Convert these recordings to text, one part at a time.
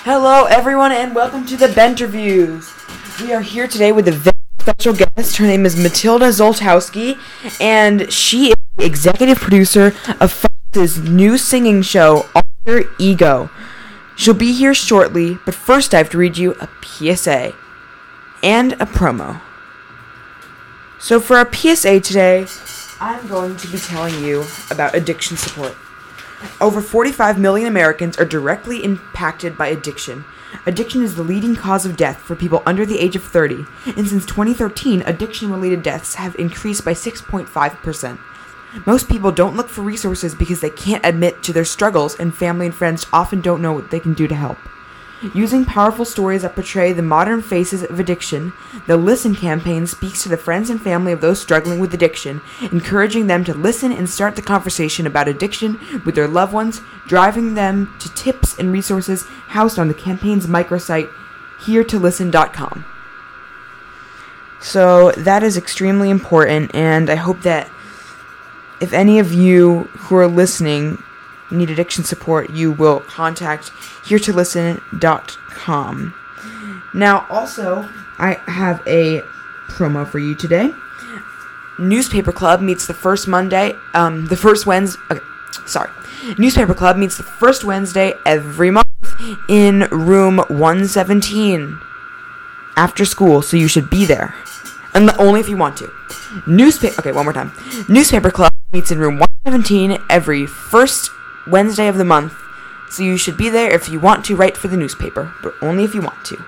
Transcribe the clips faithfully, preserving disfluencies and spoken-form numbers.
Hello, everyone, and welcome to the Benterviews. We are here today with a very special guest. Her name is Matilda Zoltowski, and she is the executive producer of Fox's new singing show, Alter Ego. She'll be here shortly, but first I have to read you a P S A and a promo. So for our P S A today, I'm going to be telling you about addiction support. Over forty-five million Americans are directly impacted by addiction. Addiction is the leading cause of death for people under the age of thirty, and since twenty thirteen, addiction-related deaths have increased by six point five percent. Most people don't look for resources because they can't admit to their struggles, and family and friends often don't know what they can do to help. Using powerful stories that portray the modern faces of addiction, the Listen campaign speaks to the friends and family of those struggling with addiction, encouraging them to listen and start the conversation about addiction with their loved ones, driving them to tips and resources housed on the campaign's microsite, here to listen dot com. So that is extremely important, and I hope that if any of you who are listening need addiction support, you will contact here to listen dot com. Now, also, I have a promo for you today. Newspaper Club meets the first Monday, um, the first Wednesday, okay, sorry. Newspaper Club meets the first Wednesday every month in room one seventeen after school, so you should be there. And only if you want to. Newspaper, okay, one more time. Newspaper Club meets in room one seventeen every first Wednesday of the month, so you should be there if you want to write for the newspaper, but only if you want to.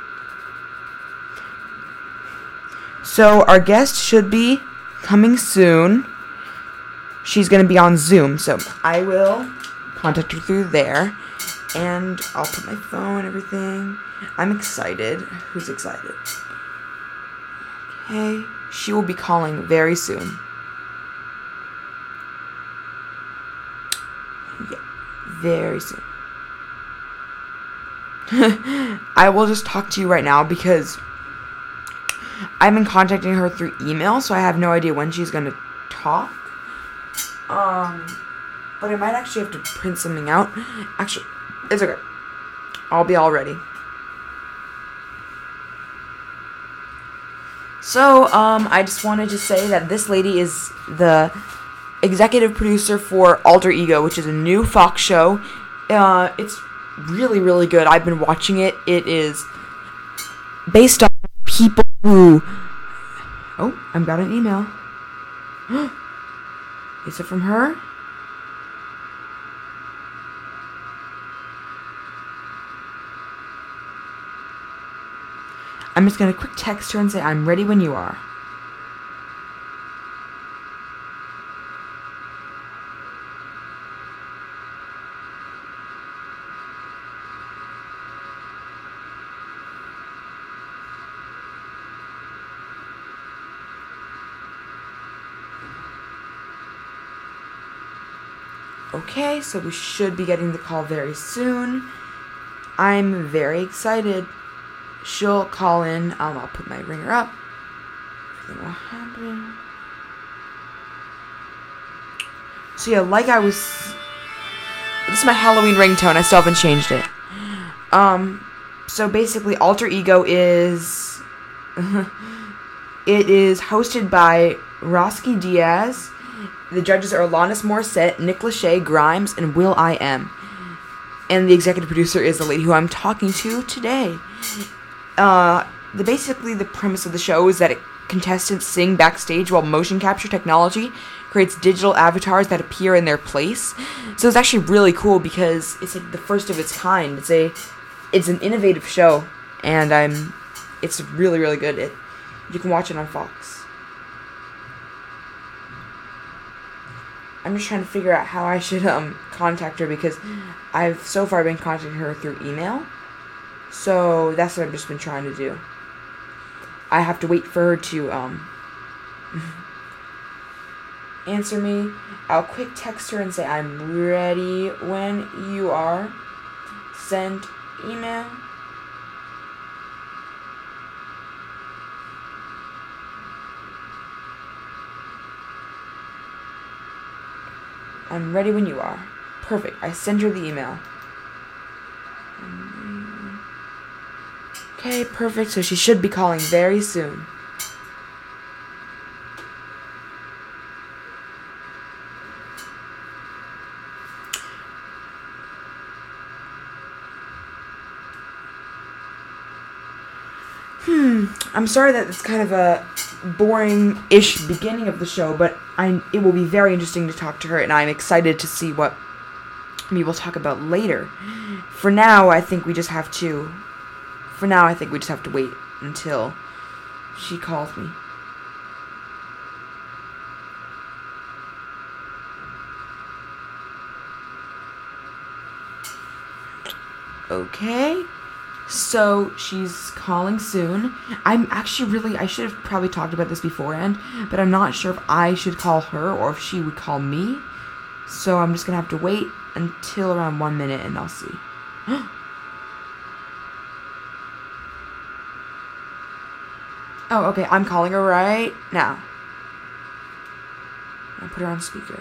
So our guest should be coming soon. She's going to be on Zoom, so I will contact her through there, and I'll put my phone and everything. I'm excited. Who's excited? Okay, she will be calling very soon. Yeah, very soon. I will just talk to you right now because I've been contacting her through email, so I have no idea when she's going to talk. Um, but I might actually have to print something out. Actually, it's okay. I'll be all ready. So, um, I just wanted to say that this lady is the executive producer for Alter Ego, which is a new Fox show. Uh, it's really, really good. I've been watching it. It is based on people who... Oh, I've got an email. Is it from her? I'm just going to quick text her and say, I'm ready when you are. Okay, so we should be getting the call very soon. I'm very excited. She'll call in. Um, I'll put my ringer up. Everything will happen. So yeah, like I was... This is my Halloween ringtone. I still haven't changed it. Um, so basically, Alter Ego is... it is hosted by Roski Diaz. The judges are Alanis Morissette, Nick Lachey, Grimes, and Will I Am. And the executive producer is the lady who I'm talking to today. Uh, the basically the premise of the show is that it, contestants sing backstage while motion capture technology creates digital avatars that appear in their place. So it's actually really cool because it's like the first of its kind. It's a, it's an innovative show, and I'm, it's really really good. It, you can watch it on Fox. I'm just trying to figure out how I should um contact her because I've so far been contacting her through email. So that's what I've just been trying to do. I have to wait for her to um answer me. I'll quick text her and say I'm ready when you are. Send email. I'm ready when you are. Perfect. I sent her the email. Okay, perfect. So she should be calling very soon. Hmm, I'm sorry that it's kind of a boring-ish beginning of the show, but I it will be very interesting to talk to her, and I'm excited to see what we will talk about later. For now, I think we just have to... For now, I think we just have to wait until she calls me. Okay. So, she's calling soon. I'm actually really... I should have probably talked about this beforehand, but I'm not sure if I should call her or if she would call me. So, I'm just gonna have to wait until around one minute and I'll see. Oh, okay. I'm calling her right now. I'll put her on speaker.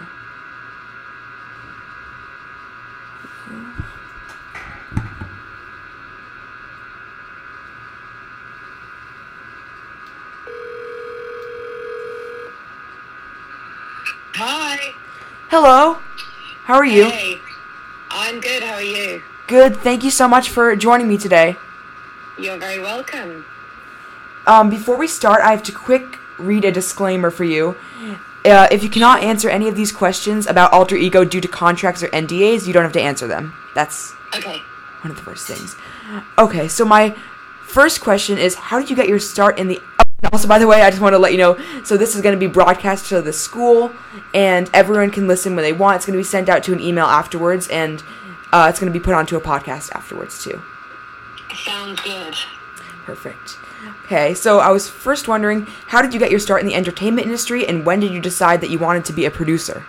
Hi. Hello. How are you? Hey. I'm good. How are you? Good. Thank you so much for joining me today. You're very welcome. Um, before we start, I have to quick read a disclaimer for you. Uh, if you cannot answer any of these questions about alter ego due to contracts or N D As, you don't have to answer them. That's Okay. one of the first things. Okay, so my first question is, how did you get your start in the... Oh, also, by the way, I just want to let you know, so this is going to be broadcast to the school, and everyone can listen when they want. It's going to be sent out to an email afterwards, and uh, it's going to be put onto a podcast afterwards, too. Sounds good. Perfect. Okay, so I was first wondering, how did you get your start in the entertainment industry, and when did you decide that you wanted to be a producer?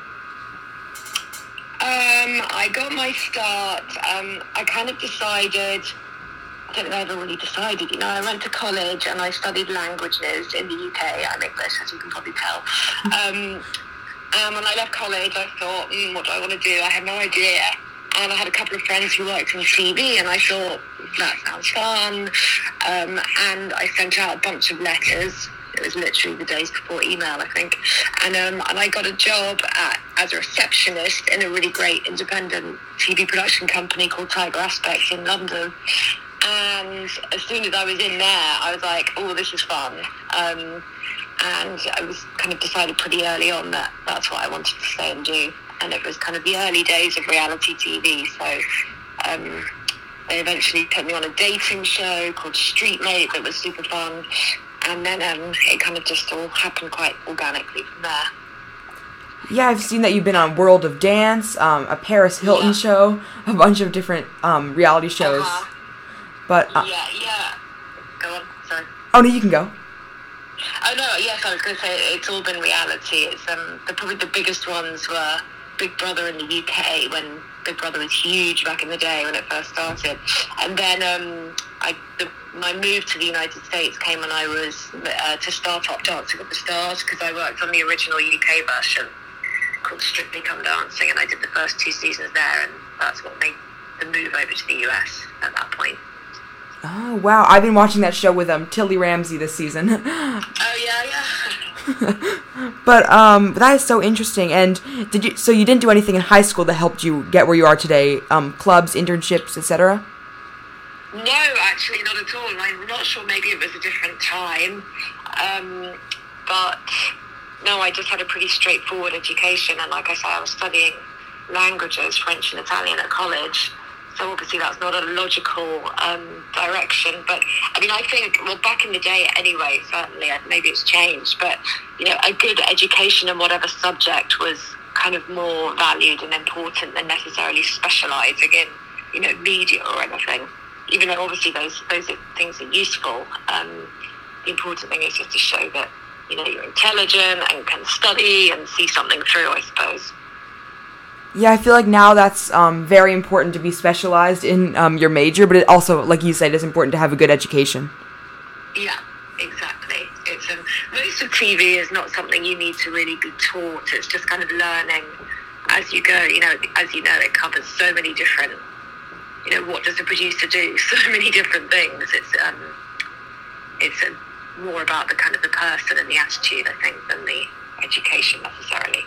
Um, I got my start. Um, I kind of decided... I don't think I ever really decided, you know, I went to college and I studied languages in the U K. I'm English, as you can probably tell. Um, and when I left college, I thought, mm, what do I want to do? I had no idea. And I had a couple of friends who worked in T V, and I thought, that sounds fun. Um, and I sent out a bunch of letters. It was literally the days before email, I think. And um, and I got a job at, as a receptionist in a really great independent T V production company called Tiger Aspects in London. And as soon as I was in there, I was like, oh, this is fun. Um, and I was kind of decided pretty early on that that's what I wanted to stay and do. And it was kind of the early days of reality T V. So um, they eventually put me on a dating show called Street Mate that was super fun. And then um, it kind of just all happened quite organically from there. Yeah, I've seen that you've been on World of Dance, um, a Paris Hilton Yeah. show, a bunch of different um, reality shows. Uh-huh. But uh, Yeah, yeah. Go on, sorry. oh no, you can go. Oh no, yes, I was going to say it's all been reality. It's um, the, probably the biggest ones were Big Brother in the U K, when Big Brother was huge back in the day when it first started. And then um, I, the, my move to the United States came when I was uh, to Star Top Dancing with the Stars, because I worked on the original U K version called Strictly Come Dancing, and I did the first two seasons there, and that's what made the move over to the U S at that point. Oh wow, I've been watching that show with um Tilly Ramsey this season. Oh yeah, yeah. But um, that is so interesting. And did you? So you didn't do anything in high school that helped you get where you are today? Um, clubs, internships, et cetera. No, actually, not at all. I'm not sure. Maybe it was a different time, um, but no, I just had a pretty straightforward education. And like I say, I was studying languages, French and Italian, at college. So obviously that's not a logical um, direction. But I mean, I think, well, back in the day anyway, certainly, maybe it's changed, but, you know, a good education in whatever subject was kind of more valued and important than necessarily specialising in, you know, media or anything. Even though obviously those, those things are useful, um, the important thing is just to show that, you know, you're intelligent and can study and see something through, I suppose. Yeah, I feel like now that's um, very important to be specialized in um, your major, but it also, like you said, is important to have a good education. Yeah, exactly. It's um, most of T V is not something you need to really be taught. It's just kind of learning as you go. You know, as you know, it covers so many different, you know, what does a producer do? So many different things. It's um, it's a, more about the kind of the person and the attitude, I think, than the education necessarily.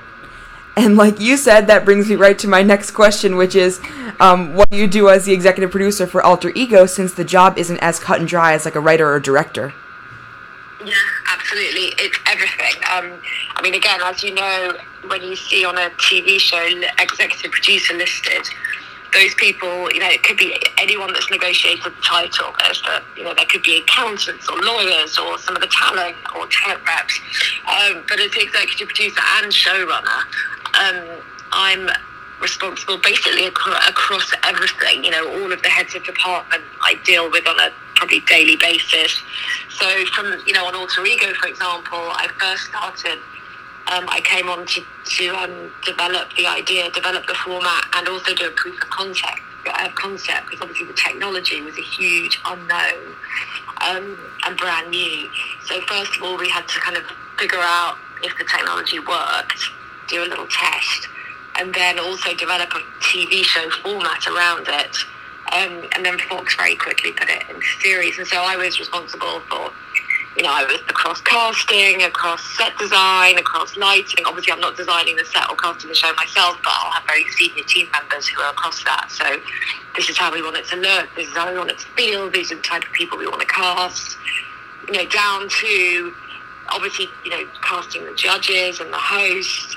And like you said, that brings me right to my next question, which is, um, what do you do as the executive producer for Alter Ego, since the job isn't as cut and dry as like a writer or director? Yeah, absolutely. It's everything. Um, I mean, again, as you know, when you see on a T V show executive producer listed, those people, you know, it could be anyone that's negotiated the title. There's the, you know, there could be accountants or lawyers or some of the talent or talent reps. Um, but as the executive producer and showrunner, um, I'm responsible basically across, across everything. You know, all of the heads of department I deal with on a probably daily basis. So from, you know, on Alter Ego, for example, I first started, um, I came on to, to um, develop the idea, develop the format, and also do a proof of concept, uh, concept, because obviously the technology was a huge unknown um, and brand new. So first of all, we had to kind of figure out if the technology worked, do a little test, and then also develop a T V show format around it. Um, and then Fox very quickly put it into series. And so I was responsible for, you know, I was across casting, across set design, across lighting. Obviously, I'm not designing the set or casting the show myself, but I'll have very senior team members who are across that. So this is how we want it to look. This is how we want it to feel. These are the type of people we want to cast. You know, down to, obviously, you know, casting the judges and the host.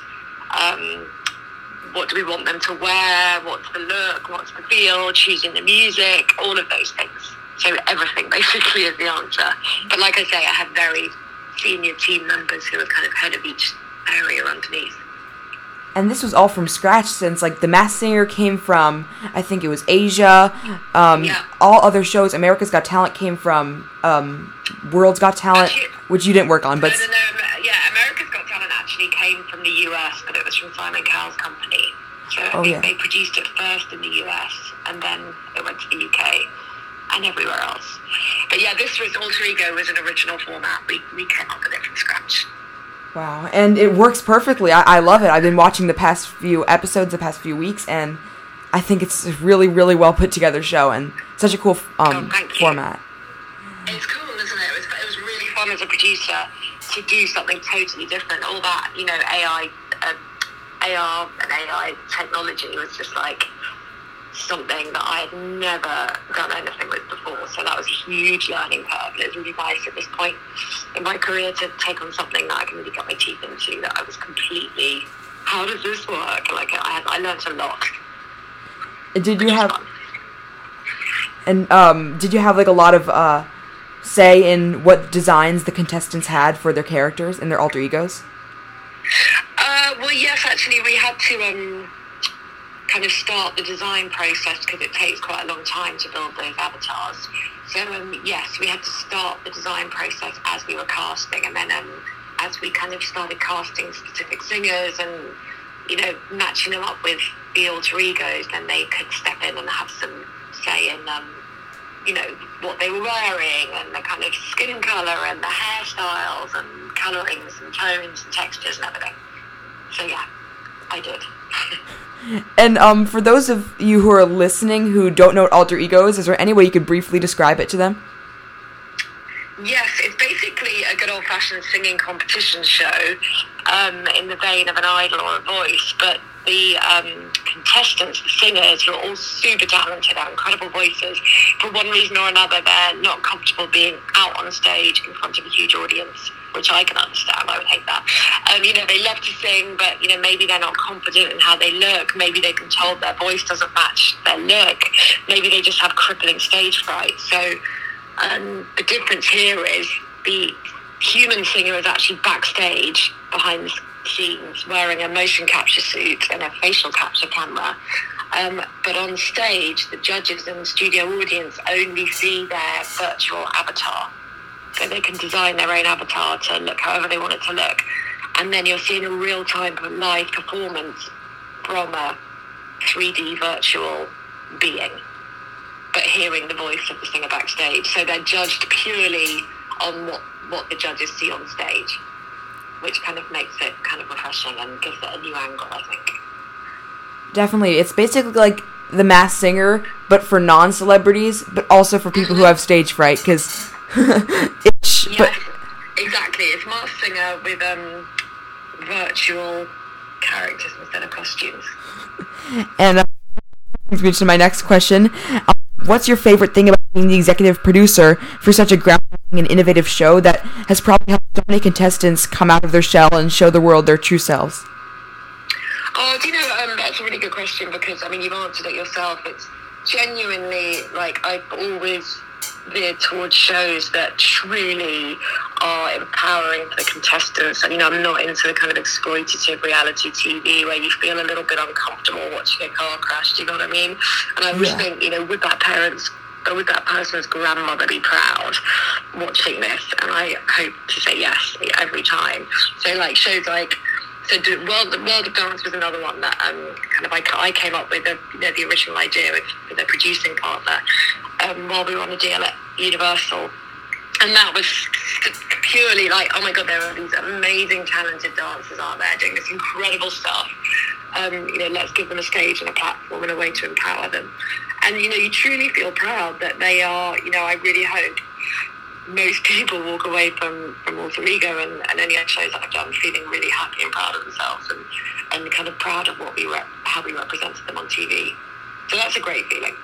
Um, what do we want them to wear? What's the look? What's the feel? Choosing the music, all of those things. So everything basically is the answer. But like I say, I have very senior team members who are kind of head of each area underneath. And this was all from scratch, since like The Masked Singer came from, I think it was Asia. Um, yeah. All other shows, America's Got Talent came from um, World's Got Talent, actually, which you didn't work on. But no, no, no, yeah, America's Got Talent actually came from the U S, but it was from Simon Cowell's company. So I oh, think yeah. they produced it first in the U S, and then it went to the U K and everywhere else. But yeah, this was, Alter Ego was an original format. We, we came up with it from scratch. Wow, and it works perfectly. I, I love it. I've been watching the past few episodes, the past few weeks, and I think it's a really, really well put together show, and such a cool um, oh, format. It's cool, isn't it? It was, it was really fun as a producer to do something totally different. All that, you know, A I, uh, A R and A I technology was just like something that I had never done anything with before. So that was a huge learning curve. It was really nice at this point in my career to take on something that I can really get my teeth into, that I was completely, how does this work? Like, I, I learned a lot. Did you have, fun. and um, did you have like a lot of uh, say in what designs the contestants had for their characters and their alter egos? Uh, well, yes, actually, we had to um, kind of start the design process because it takes quite a long time to build those avatars. So, um, yes, we had to start the design process as we were casting, and then um, as we kind of started casting specific singers and, you know, matching them up with the alter egos, then they could step in and have some say in, um, you know, what they were wearing and the kind of skin colour and the hairstyles and colourings and tones and textures and everything. So, yeah, I did. And um, for those of you who are listening who don't know what alter ego is, is there any way you could briefly describe it to them? Yes, it's basically a good old-fashioned singing competition show um, in the vein of an Idol or a Voice, but the um, contestants, the singers, who are all super talented, have incredible voices. For one reason or another, they're not comfortable being out on stage in front of a huge audience, which I can understand. I would hate that. Um, you know, they love to sing, but, you know, maybe they're not confident in how they look. Maybe they've been told their voice doesn't match their look. Maybe they just have crippling stage fright. So um, the difference here is the human singer is actually backstage behind the scenes wearing a motion capture suit and a facial capture camera. Um, but on stage, the judges and the studio audience only see their virtual avatar. So they can design their own avatar to look however they want it to look. And then you're seeing a real-time live performance from a three D virtual being, but hearing the voice of the singer backstage. So they're judged purely on what, what the judges see on stage, which kind of makes it kind of refreshing and gives it a new angle, I think. Definitely. It's basically like The Masked Singer, but for non-celebrities, but also for people who have stage fright, because Ish, Yes, but exactly. It's Masked Singer with um, virtual characters instead of costumes. and uh, brings me to my next question. Um, what's your favorite thing about being the executive producer for such a groundbreaking and innovative show that has probably helped so many contestants come out of their shell and show the world their true selves? Oh, do you know, um, that's a really good question because, I mean, you've answered it yourself. It's genuinely, like, I've always veered towards shows that truly are empowering for the contestants. And, you know, I'm not into the kind of exploitative reality T V where you feel a little bit uncomfortable watching a car crash, do you know what I mean? And I always Yeah. think, you know, would that parents, or would that person's grandmother be proud watching this? And I hope to say yes every time. So, like, shows like, So do, World, World of Dance was another one that um, kind of I, I came up with the, you know, the original idea with, with the producing partner um, while we were on a deal at Universal. And that was purely like, oh my God, there are these amazing, talented dancers out there doing this incredible stuff. Um, you know, let's give them a stage and a platform and a way to empower them. And, you know, you truly feel proud that they are, you know, I really hope most people walk away from, from Alter Ego and, and any other shows that I've done feeling really happy and proud of themselves and, and kind of proud of what we rep, how we represented them on T V. So that's a great feeling.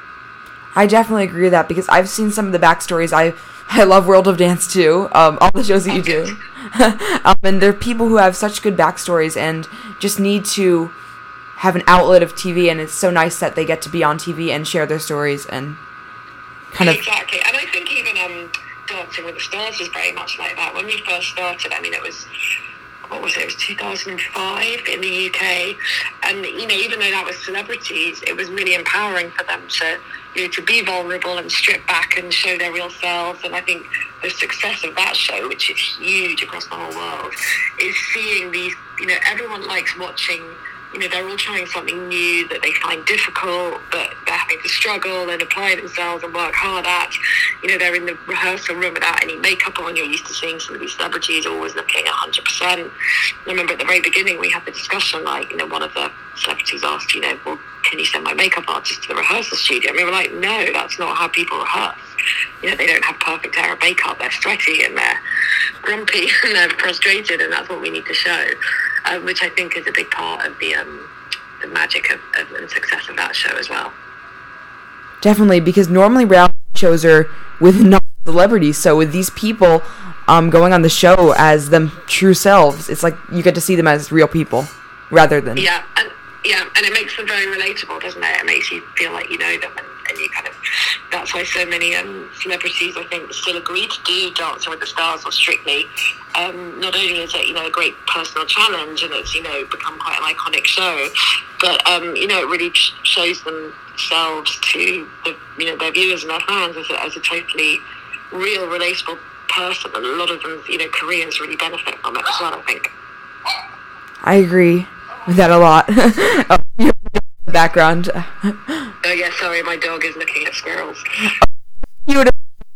I definitely agree with that because I've seen some of the backstories. I I love World of Dance too, um, all the shows that you do. um, and there are people who have such good backstories and just need to have an outlet of T V, and it's so nice that they get to be on T V and share their stories and kind of... Exactly, and I think even... Um, Dancing with the Stars was very much like that. When we first started, I mean, it was, what was it, it was two thousand five in the U K, and, you know, even though that was celebrities, it was really empowering for them to, you know, to be vulnerable and strip back and show their real selves. And I think the success of that show, which is huge across the whole world, is seeing these, you know, everyone likes watching. You know, they're all trying something new that they find difficult, but they're having to struggle and apply themselves and work hard at. You know, they're in the rehearsal room without any makeup on. You're used to seeing some of these celebrities always looking one hundred percent. I remember at the very beginning we had the discussion, like, you know, one of the celebrities asked, you know, well, can you send my makeup artist to the rehearsal studio? And we were like, no, that's not how people rehearse. You know, they don't have perfect hair or makeup. They're sweaty and they're grumpy and they're frustrated, and that's what we need to show. Um, which I think is a big part of the um, the magic of, of and success of that show as well. Definitely, because normally reality shows are with non-celebrities, so with these people um, going on the show as them true selves, it's like you get to see them as real people rather than... Yeah, and yeah, and it makes them very relatable, doesn't it? It makes you feel like you know them, and, and you kind of... That's why so many um, celebrities, I think, still agree to do Dancing with the Stars or Strictly. Um, not only is it, you know, a great personal challenge and it's, you know, become quite an iconic show, but, um, you know, it really shows themselves to, the, you know, their viewers and their fans as a, as a totally real, relatable person. And a lot of them, you know, Koreans really benefit from it as well, I think. I agree with that a lot. Oh, you have the background. Oh, yeah, sorry, my dog is looking at squirrels. You would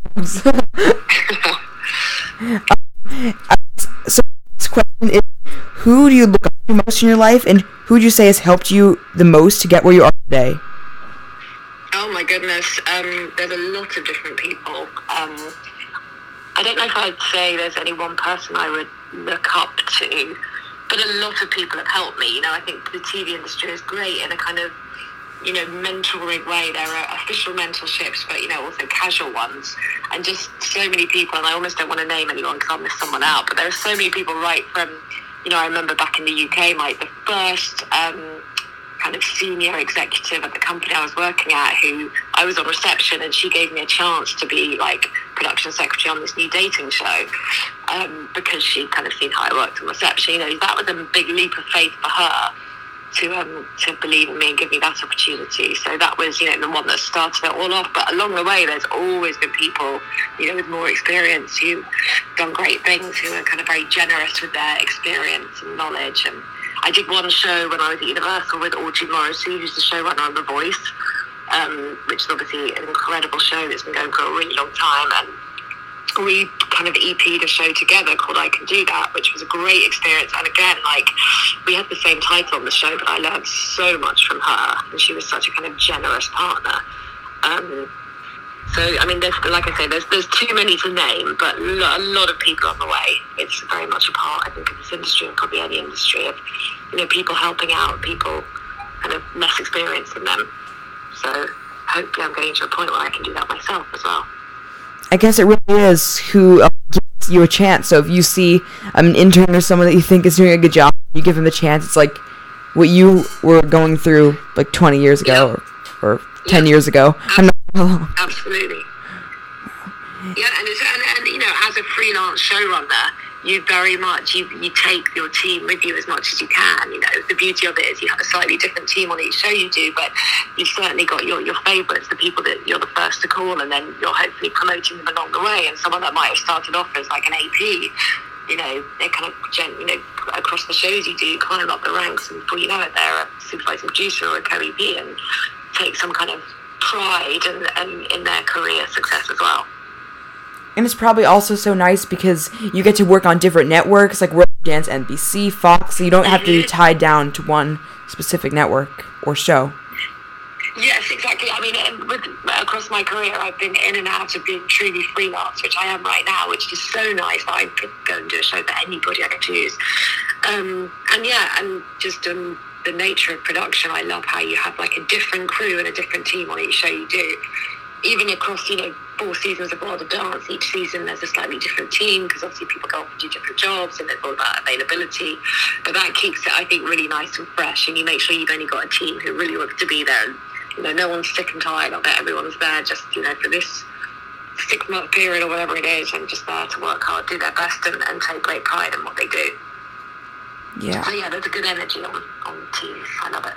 Uh, so this question is, who do you look up to most in your life, and who would you say has helped you the most to get where you are today? Oh my goodness, um, there's a lot of different people. Um, I don't know if I'd say there's any one person I would look up to, but a lot of people have helped me. You know, I think the T V industry is great in a kind of, you know, mentoring way. There are official mentorships, but, you know, also casual ones. And just so many people, and I almost don't want to name anyone because I'll miss someone out, but there are so many people right from, you know, I remember back in the U K, like the first um, kind of senior executive at the company I was working at, who I was on reception and she gave me a chance to be like production secretary on this new dating show um, because she'd kind of seen how I worked on reception. You know, that was a big leap of faith for her to um to believe in me and give me that opportunity. So that was, you know, the one that started it all off. But along the way, there's always been people, you know, with more experience who've done great things, who are kind of very generous with their experience and knowledge. And I did one show when I was at Universal with Audrey Morrissey, who's the showrunner of The Voice, um, which is obviously an incredible show that's been going for a really long time. And we kind of E P'd a show together called I Can Do That, which was a great experience. And again, like, we had the same title on the show, but I learned so much from her, and she was such a kind of generous partner. Um, So, I mean, there's, like I say, there's there's too many to name, but lo- a lot of people on the way. It's very much a part, I think, of this industry and probably any industry of, you know, people helping out, people kind of less experienced than them. So hopefully I'm getting to a point where I can do that myself as well. I guess it really is who uh, gives you a chance. So if you see um, an intern or someone that you think is doing a good job, you give them a chance. It's like what you were going through like twenty years ago yep. or, or ten yep. years ago. Absolutely. I'm not Absolutely. Yeah, and, it's, and, and, you know, as a freelance showrunner, you very much, you, you take your team with you as much as you can. You know, the beauty of it is you have a slightly different team on each show you do, but you've certainly got your, your favourites, the people that you're the first to call, and then you're hopefully promoting them along the way. And someone that might have started off as like an A P, you know, they kind of, you know, across the shows you do, climb up the ranks, and before you know it, they're a supervising producer or a co-E P and take some kind of pride and, and in their career success as well. And it's probably also so nice because you get to work on different networks, like work against N B C, Fox, so you don't have to be tied down to one specific network or show. Yes, exactly. I mean, with, across my career, I've been in and out of being truly freelance, which I am right now, which is so nice that I could go and do a show for anybody I could choose. Um, and yeah, and just um, the nature of production, I love how you have like a different crew and a different team on each show you do. Even across, you know, four seasons of World of Dance, each season there's a slightly different team because obviously people go off and do different jobs and it's all about availability. But that keeps it, I think, really nice and fresh, and you make sure you've only got a team who really wants to be there. And, you know, no one's sick and tired of it. Everyone's there just, you know, for this six-month period or whatever it is, and just there to work hard, do their best, and, and take great pride in what they do. Yeah. So yeah, there's a good energy on, on teams. I love it.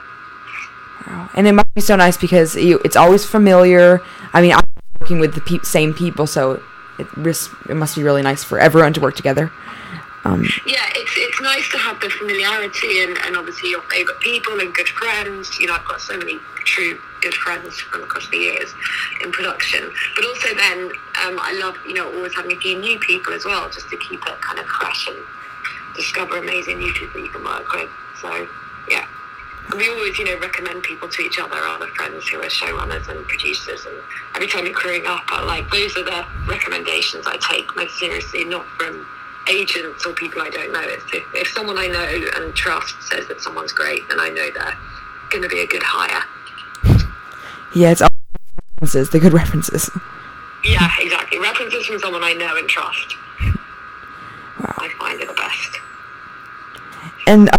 Wow. And it must be so nice because you, it's always familiar. I mean, I'm working with the pe- same people, so it, it must be really nice for everyone to work together. Um, yeah, it's it's nice to have the familiarity and, and obviously your favourite people and good friends. You know, I've got so many true good friends from across the years in production. But also then, um, I love, you know, always having a few new people as well, just to keep it kind of fresh and discover amazing new people you can work with. So, yeah. We always, you know, recommend people to each other, other friends who are showrunners and producers, and every time you're crewing up, I like, those are the recommendations I take most seriously, not from agents or people I don't know. It's if, if someone I know and trust says that someone's great, then I know they're going to be a good hire. Yeah, it's all references, the good references. Yeah, exactly. References from someone I know and trust. Wow. I find it the best. And uh,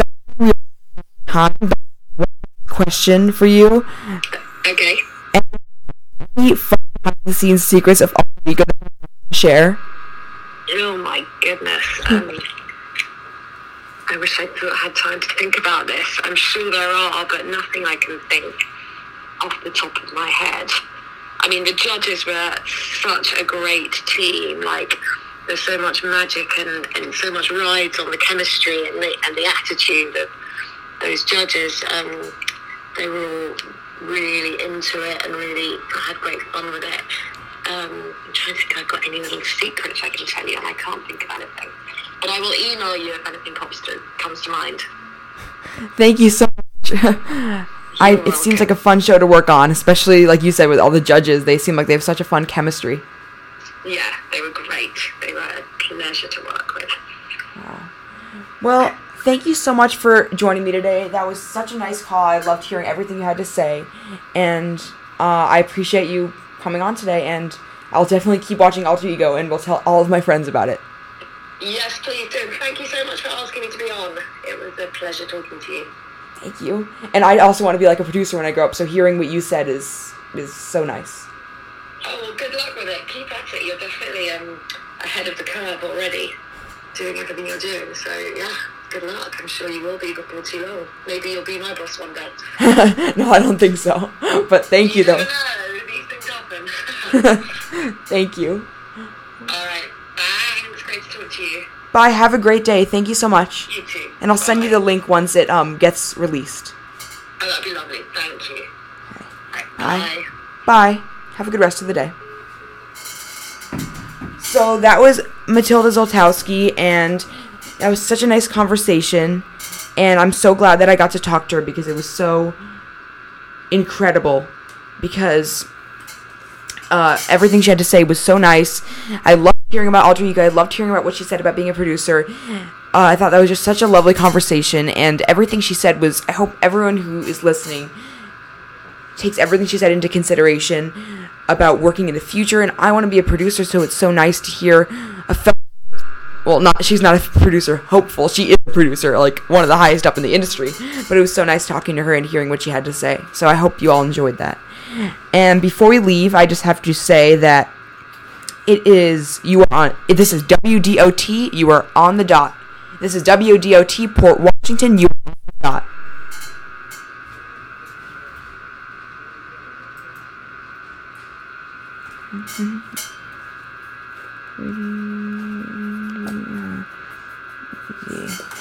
time, question for you. Okay. Any behind the scenes secrets of all you could share? Oh my goodness. Um, I wish I had time to think about this. I'm sure there are, but nothing I can think off the top of my head. I mean, the judges were such a great team. Like, there's so much magic and, and so much rides on the chemistry and the, and the attitude of those judges. Um, they were all really into it and really had great fun with it. Um, I'm trying to think if I've got any little secrets I can tell you, and I can't think of anything. But I will email you if anything comes to, comes to mind. Thank you so much. I, it seems like a fun show to work on, especially, like you said, with all the judges. They seem like they have such a fun chemistry. Yeah, they were great. They were a pleasure to work with. Wow. Well, thank you so much for joining me today. That was such a nice call. I loved hearing everything you had to say. And uh, I appreciate you coming on today. And I'll definitely keep watching Alter Ego, and will tell all of my friends about it. Yes, please do. Thank you so much for asking me to be on. It was a pleasure talking to you. Thank you. And I also want to be like a producer when I grow up, so hearing what you said is is so nice. Oh, well, good luck with it. Keep at it. You're definitely um, ahead of the curve already, doing everything you're doing. So, yeah, good luck. I'm sure you will be before too long. Maybe you'll be my boss one day. No, I don't think so. But thank you, you though. Never know. These things happen. Thank you. All right. Bye. It was great to talk to you. Bye. Have a great day. Thank you so much. You too. And I'll Bye. send you the link once it um gets released. Oh, that'd be lovely. Thank you. Okay. Right, Bye. bye. Bye. Have a good rest of the day. So that was Matilda Zoltowski, and that was such a nice conversation. And I'm so glad that I got to talk to her because it was so incredible. Because Uh, everything she had to say was so nice. I loved hearing about Alter Ego. I loved hearing about what she said about being a producer. Uh, I thought that was just such a lovely conversation, and everything she said was, I hope everyone who is listening takes everything she said into consideration about working in the future. And I want to be a producer, so it's so nice to hear a fellow, well, not, she's not a producer, hopeful, she is a producer, like, one of the highest up in the industry, but it was so nice talking to her and hearing what she had to say. So I hope you all enjoyed that. And before we leave, I just have to say that it is, you are on, this is W D O T, you are on the dot. This is W D O T, Port Washington, you are on the dot. Mm-hmm. Yeah.